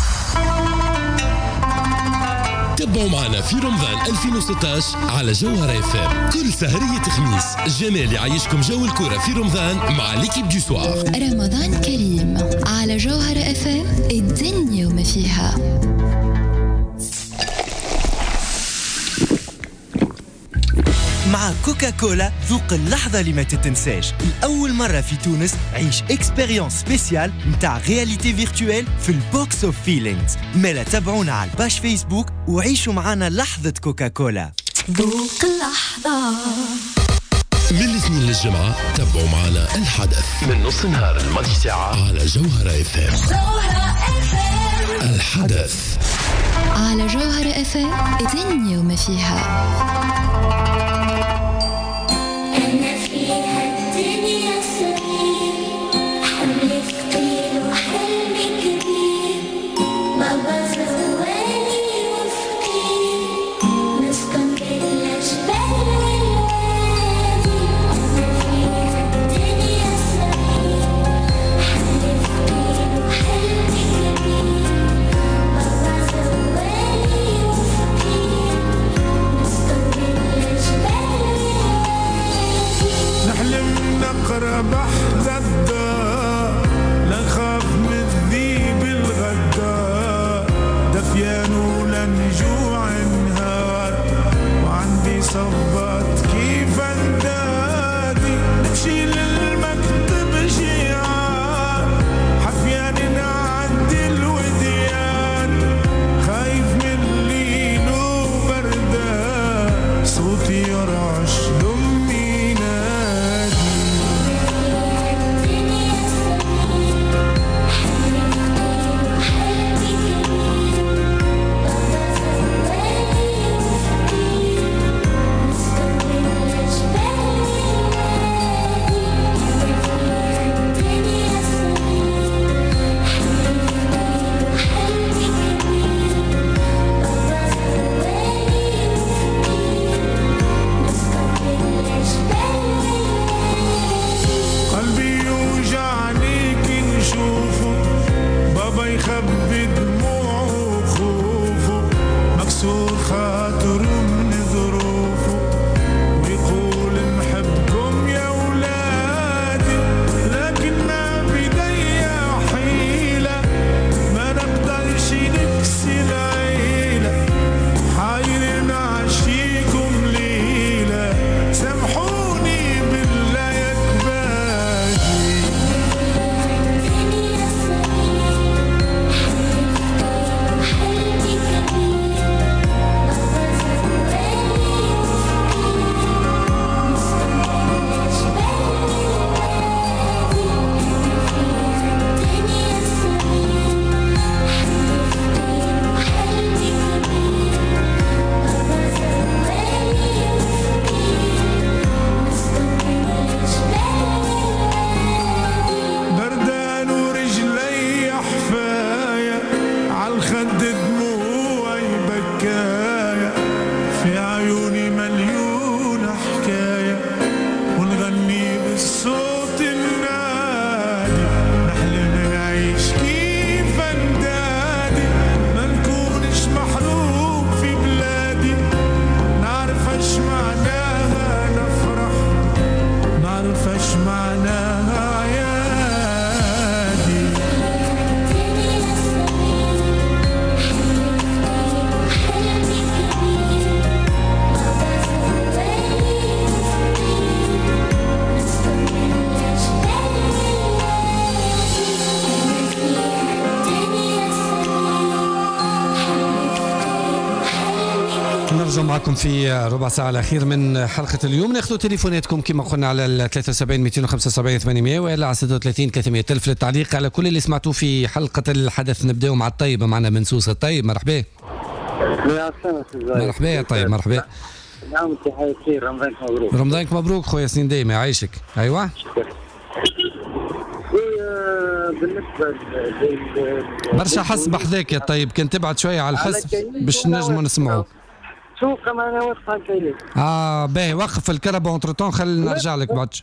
تابعوا معنا في رمضان 2016 على جوهرة اف ام كل سهرية خميس. جمال يعيشكم جو الكرة في رمضان مع ليكيب دو سوار. رمضان كريم على جوهرة اف ام، الدنيا وما فيها. مع كوكاكولا ذوق اللحظة اللي ما تتنساش. لأول مرة في تونس عيش اكسبيريونس سبيسيال متاع رياليتي فيرتوال في البوكس اوف فيلينغز. مالا تابعونا على الباش فيسبوك وعيشوا معنا لحظة كوكاكولا. ذوق اللحظة. من الاثنين للجمعة تابعوا معنا الحدث من نص نهار الماضي ساعة على جوهرة اف ام. الحدث على جوهرة اف ام، الدنيا وما فيها. نرجع معكم في ربع ساعة الأخير من حلقة اليوم. ناخذ تليفوناتكم كما قلنا على 73 275 800 وإلا على 36 300 ألف للتعليق على كل اللي سمعتوه في حلقة الحدث. نبداو مع الطيب معنا منسوس. الطيب مرحبا. مرحبا يا طيب مرحبا. نعم تحية خير. رمضانك مبروك. رمضانك مبروك خويا سنين دايما يعيشك. أيوة بالنسبة برشا حسب حذاك يا طيب، كان تبعد شوية على الحسب باش نجموا نسمعوك. شو كمان انا واقف على الكيلي. باهي وقف الكربة اونتر خلينا نرجع لك بعد.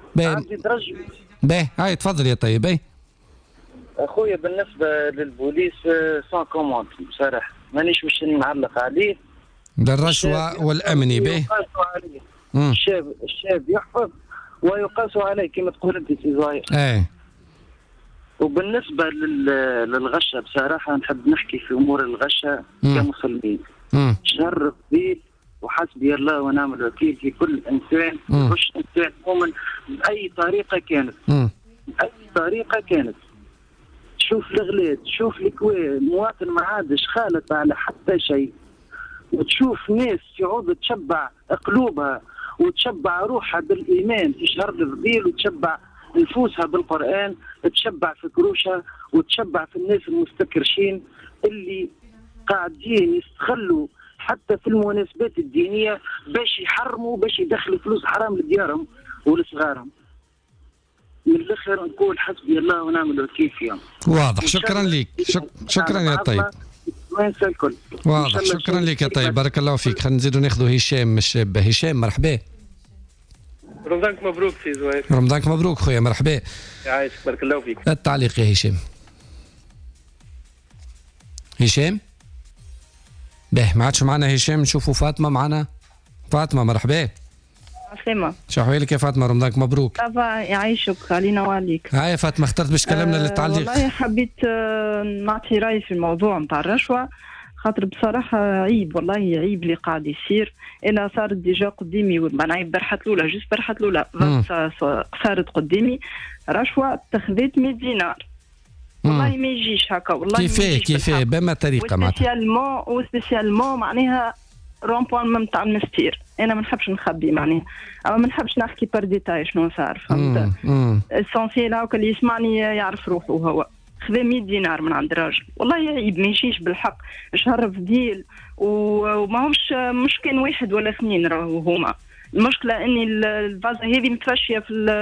باهي هاي تفضل يا طيب. باهي اخويا بالنسبة للبوليس سان كومونت بصراحة مانيش باش نعلق عليه للرشوة والأمني. باهي الشاب يحفظ ويقاس عليه كما تقول انت سي زهير. وبالنسبة للغشة بصراحة نحب نحكي في أمور الغشة كمسلمين. شر الدين وحسبي الله ونعم الوكيل في كل إنسان يخش إنسان مؤمن بأي طريقة كانت. بأي طريقة كانت. تشوف الغلاد، تشوف الكوي، المواطن ما عادش خالط على حتى شيء. وتشوف ناس يعود تشبع قلوبها وتشبع روحها بالإيمان في شهر الفضيل وتشبع نفوسها بالقرآن، تشبع في كروشها وتشبع في الناس المستكرشين اللي قاعدين يستغلوا حتى في المناسبات الدينية باش يحرموا باش يدخلوا فلوس حرام لديارهم ولصغارهم. من الأخر نقول حسبي الله ونعم الوكيل فيهم. واضح. شكرا لك. شكرا يا طيب. الكل. واضح. شكرا لك يا طيب بارك الله فيك. خلينا نزيدوا ناخذوا هشام الشاب. هشام مرحبا. رمضانك مبروك سي زهير. رمضانك مبروك خويا مرحبا. يعيشك بارك الله فيك. التعليق يا هشام. هشام باهي ما عادش معنا هشام. نشوفوا فاطمة معنا. فاطمة مرحبا. عسلامة. شو أحوالك يا فاطمة؟ رمضانك مبروك. طبعا يعيشك علينا وعليك. هاي يا فاطمة اخترت باش كلامنا للتعليق. والله حبيت نعطي رأيي في الموضوع نتاع الرشوة، خاطر بصراحة عيب، والله عيب اللي قاعد يصير. أنا صارت ديجا قدامي معناها برحت الأولى جوست برحت الأولى صارت قدامي رشوة تخذت 100 دينار. والله ما يجيش هكا. والله كيفاه بما طريقة معناها وسبيسيالمون معناها رومبوان نتاع المستير. انا ما نحبش نخبي معناها، اما ما نحبش نحكي بار ديتاي شنو صار. فهمت؟ السونسيال هاكا اللي يسمعني يعرف روحه. هو خذا 100 دينار من عند راجل. والله عيب ما يجيش بالحق. شهر فضيل وما همش مش كان واحد ولا اثنين راهو هما. المشكله اني الفازه هذه متفشيه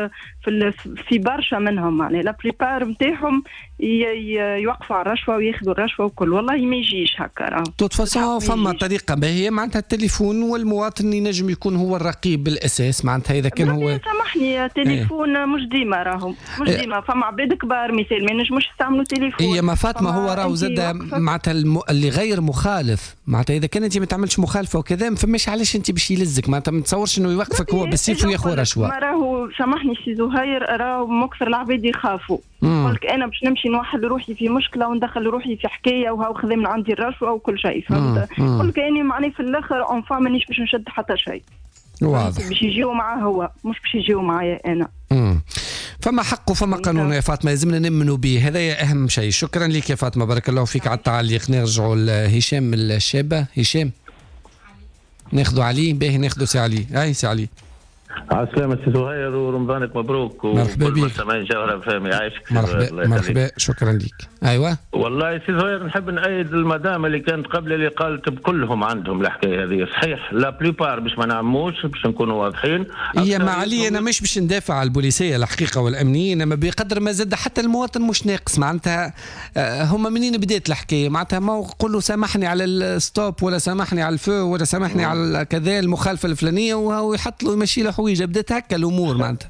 في برشا منهم، يعني لا بريبار نتاعهم يوقفوا على الرشوه وياخذوا الرشوه وكل. والله ما يجيش هكا راهو. تفاصيل فما طريقه باهيه معناتها التليفون والمواطن ينجم يكون هو الرقيب بالاساس معناتها اذا كان هو. سامحني تليفون مش ديما راهو مش ديما فما عباد كبار مثال ما ينجموش يستعملوا تليفون. هي ما فاطمه هو راهو زاد معناتها اللي غير مخالف معناتها اذا كان انت ما تعملش مخالفه وكذا ما فماش علاش انت باش يلزك معناتها ما تصورش انه يوقفك هو بالسيف وياخذ رشوه. ما راهو سامحني سي زهير راهو مكثر العباد يخافوا. قلت انا باش نمشي نوحل روحي في مشكله وندخل روحي في حكايه وهاو خذ من عندي الرشوه وكل شيء. فهمت؟ قلت اني معني في الاخر اون فا مانيش باش نشد حتى شيء. واضح. باش يجيو معاه هو مش باش يجيو معايا انا. فما حق وفما قانون يا فاطمه لازمنا نمنوا به، هذا اهم شيء. شكرا لك يا فاطمه بارك الله فيك على التعليق. نرجعوا لهشام الشابه. هشام ناخذوا علي. باهي ناخذوا سي علي. هاي سي علي. عسلامة سي زهير ورمضانك مبروك. مرحبا بك. سمعين جوهرة فهمي يعيشك. مرحبا شكرا لك. ايوه والله سي زهير نحب نأيد المدام اللي كانت قبل اللي قالت بكلهم عندهم الحكايه هذه. صحيح لا بليبار باش ما نعموش باش نكونوا واضحين. هي ما علي انا مش باش ندافع على البوليسيه الحقيقه والامنيه، انما بقدر ما زاد حتى المواطن مش ناقص معناتها. هما منين بدات الحكايه معناتها ما قول له سامحني على الستوب ولا سامحني على الفو ولا سامحني على كذا المخالفه الفلانيه وهو يحط له يمشي له حويجه. بدات هكا الامور معناتها.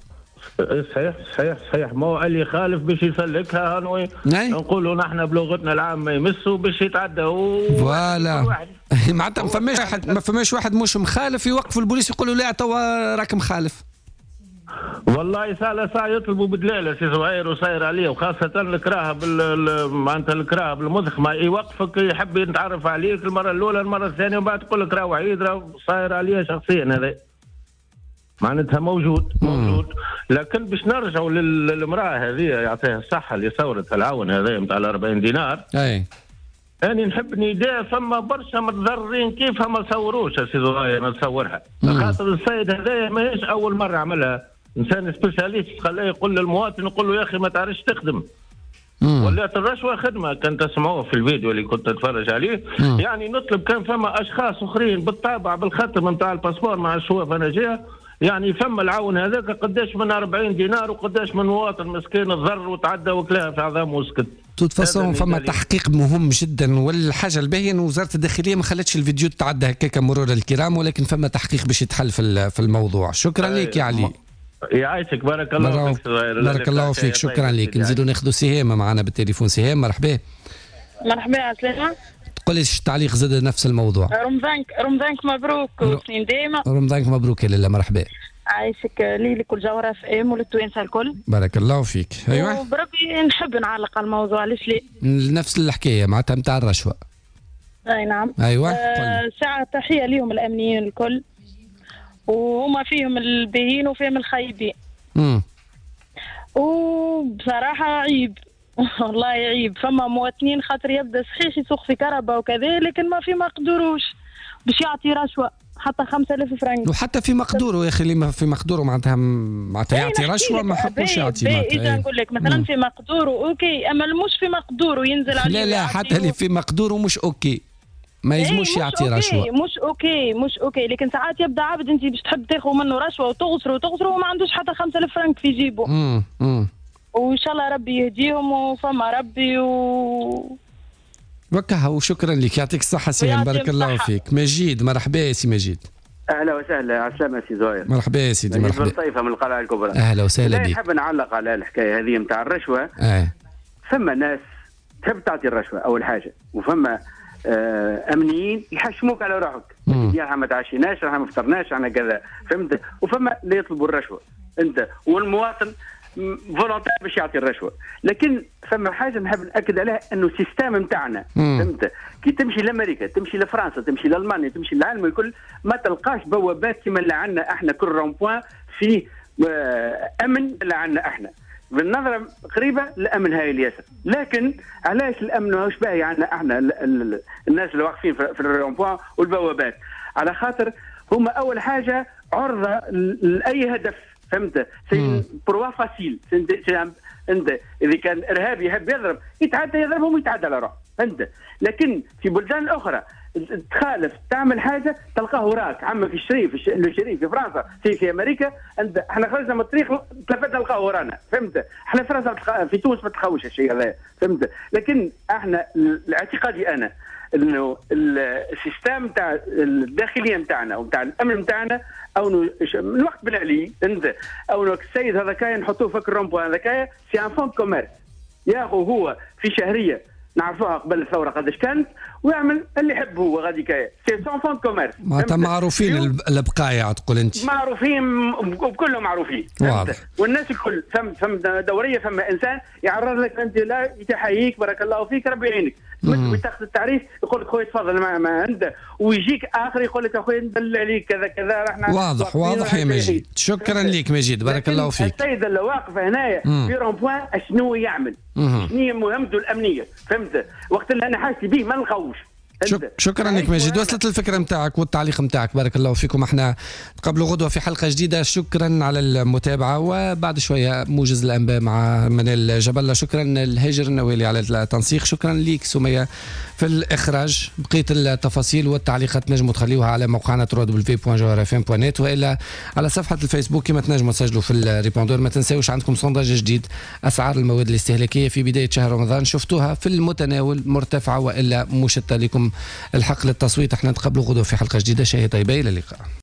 صحيح ما هو اللي يخالف باش يسلكها نقولوا نحن بلغتنا العامه يمسوا باش يتعدوا. فوالا معناتها ما فماش واحد مش مخالف يوقف البوليس يقول له لا توا راك مخالف. والله ساعة يطلبوا بدلاله سي زهير وصاير عليه وخاصه الكراهه معناتها الكراهه بالمضخ ما يوقفك يحب يتعرف عليك المره الاولى المره الثانيه وبعد تقول لك راه وعيد راه صاير عليه شخصيا. هذا معناتها موجود. لكن باش نرجعوا للمراه هذه يعطيها الصحه اللي صورت العون هذا نتاع 40 دينار. اي أنا نحب نداء فما برشا متضررين كيفها ما صوروش يا سي زهير نتصورها خاطر السيد هذايا ماهيش أول مرة عملها إنسان سبيشاليست خلاه يقول للمواطن يقول له يا أخي ما تعرفش تخدم ولات الرشوة خدمة كان تسمعوه في الفيديو اللي كنت أتفرج عليه يعني نطلب كان فما أشخاص أخرين بالطابع بالختم نتاع الباسبور مع الشوف أنا جهة يعني فما العون هذاك قداش من 40 دينار وقداش من مواطن مسكين تضرر وتعدى وكلاها في عظام وسكت. تتفصلون فما تحقيق مهم جدا والحاجه الباهيه ان وزاره الداخليه ما خلتش الفيديو تعدى هكاك مرور الكرام ولكن فما تحقيق باش يتحل في الموضوع. شكرا لك يا علي. يعيشك بارك الله فيك. بارك الله فيك شكرا لك. نزيدوا ناخذوا سهام معنا بالتليفون. سهام مرحبا. مرحبا عسلامة. تقول لي التعليق زاد نفس الموضوع. رمضانك مبروك وسنين ديما. رمضانك مبروك يا لاله مرحبا. عايشك ليلك والجوهرة في ام وللتوانسه الكل. بارك الله فيك. ايوه وبربي نحب نعلق على الموضوع علاش لا. نفس الحكايه معناتها نتاع الرشوه. اي نعم. ايوه ساعة تحية ليهم الامنيين الكل وهما فيهم الباهين وفيهم الخايبين. وبصراحة عيب والله عيب. فما مواطنين خاطر يبدا صحيح يسوق في كهرباء وكذا لكن ما في مقدوروش باش يعطي رشوة حتى 5000 فرنك. وحتى في مقدوره يا اخي اللي ما في مقدوره معناتها يعطي رشوه ما حقوش يعطي معناتها. اذا نقول لك مثلا في مقدوره اوكي اما مش في مقدوره ينزل عليه. لا حتى اللي في مقدوره مش اوكي ما يلزموش يعطي رشوه. مش اوكي لكن ساعات يبدا عبد انت باش تحب تاخذ منه رشوه وتغصره وما عندوش حتى 5000 فرنك في جيبه. وان شاء الله ربي يهديهم وفما ربي وكها. وشكرا لك يعطيك الصحه سهام بارك الله فيك. مجيد مرحبا يا سي مجيد. اهلا وسهلا عسلامة سي زهير. مرحبا يا سيدي مرحبا. من طيفه من القلعه الكبرى. اهلا وسهلا بك. نحب نعلق على الحكايه هذه نتاع الرشوه. فما ناس تحب تعطي الرشوه اول حاجه وفما امنيين يحشموك على روحك يا ما تعشيناش احنا ما فطرناش احنا كذا فهمت. وفما اللي يطلبوا الرشوه انت والمواطن فولونتير باش يعطي الرشوه. لكن فما حاجه نحب ناكد عليها انه السيستم نتاعنا فهمت كي تمشي لامريكا تمشي لفرنسا تمشي لالمانيا تمشي للعالم الكل ما تلقاش بوابات كما اللي عندنا احنا كل رونبوان فيه امن اللي عندنا احنا بالنظره قريبه الامن هاي الياسر. لكن علاش الامن ماهوش باهي عندنا احنا الناس اللي واقفين في الرونبوان والبوابات على خاطر هما اول حاجه عرضه لاي هدف فهمت. سي بروا فاسيل انت اذا كان ارهابي يحب يضرب يتعدى يضربهم ويتعدى على روحه فهمت. لكن في بلدان الاخرى تخالف تعمل حاجه تلقاه وراك عمك الشريف في فرنسا في امريكا انت احنا خرجنا من الطريق تلفت تلقاه ورانا فهمت. احنا في تونس ما تلقاوش الشيء هذا فهمت. لكن احنا الاعتقادي انا انه السيستم تاع الداخليه نتاعنا وتاع الامن نتاعنا او من وقت بن علي انت او السيد هذاك نحطوه في الرومبو هذاك سي ان فون كوميرس ياخذ هو في شهريه نعرفوها قبل الثوره قداش كانت ويعمل اللي يحب هو غادي كاي سي سون فون كوميرس. معناتها معروفين البقايا تقول انت. معروفين وكلهم معروفين واضح. والناس الكل فم دوريه فما انسان يعرض لك انت لا يحييك بارك الله فيك ربي يعينك تاخذ التعريف يقول لك خويا تفضل ما انت ويجيك اخر يقول لك اخويا ندل عليك كذا كذا احنا واضح يا مجيد. شكرا لك مجيد بارك الله فيك. السيد اللي واقف هنايا في رونبوان شنو يعمل؟ شنو مهمته الامنيه فهمت. وقت اللي انا حاسس به ما نلقاوش. شكرا لك مجيد. وصلت الفكره نتاعك والتعليق نتاعك بارك الله فيكم. احنا نتقابلوا غدوه في حلقه جديده. شكرا على المتابعه وبعد شويه موجز الانباء مع منال جبله. شكرا الهاجر النوالي على التنسيق. شكرا ليك سميه في الاخراج. بقيه التفاصيل والتعليقات نجموا تخليوها على موقعنا www.jawharfm.net والا على صفحه الفيسبوك كما تنجموا تسجلوا في الريبوندور. ما تنساوش عندكم صنداج جديد اسعار المواد الاستهلاكيه في بدايه شهر رمضان شفتوها في المتناول مرتفعه والا مشتته لكم الحق للتصويت. احنا نتقابلوا غدوه في حلقه جديده. شهي طيبه الى اللقاء.